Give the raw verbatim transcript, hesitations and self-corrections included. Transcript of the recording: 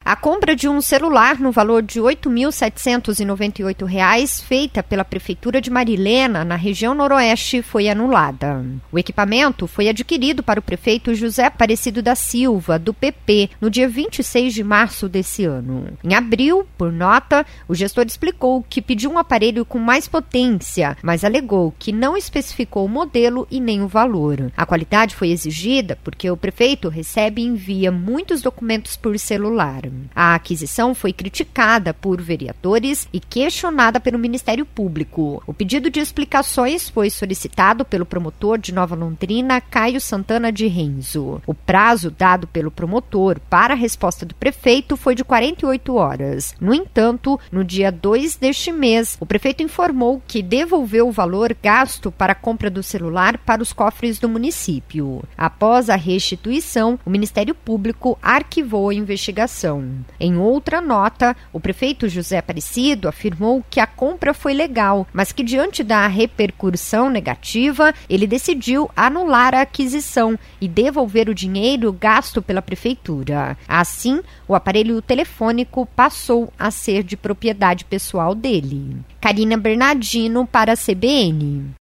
A compra de um celular no valor de oito mil setecentos e noventa e oito reais, feita pela Prefeitura de Marilena, na região noroeste, foi anulada. O equipamento foi adquirido para o prefeito José Aparecido da Silva, do P P, no dia vinte e seis de março desse ano. Em abril, por nota, o gestor explicou que pediu um aparelho com mais potência, mas alegou que não especificou o modelo e nem o valor. A qualidade foi exigida porque o prefeito recebe e envia muitos documentos por celular. A aquisição foi criticada por vereadores e questionada pelo Ministério Público. O pedido de explicações foi solicitado pelo promotor de Nova Londrina, Caio Santana de Renzo. O prazo dado pelo promotor para a resposta do prefeito foi de quarenta e oito horas. No entanto, no dia dois deste mês, o prefeito informou que devolveu o valor gasto para a compra do celular para os cofres do município. Após a restituição, o Ministério Público arquivou a investigação. Em outra nota, o prefeito José Aparecido afirmou que a compra foi legal, mas que diante da repercussão negativa, ele decidiu anular a aquisição e devolver o dinheiro gasto pela prefeitura. Assim, o aparelho telefônico passou a ser de propriedade pessoal dele. Karina Bernardino para a C B N.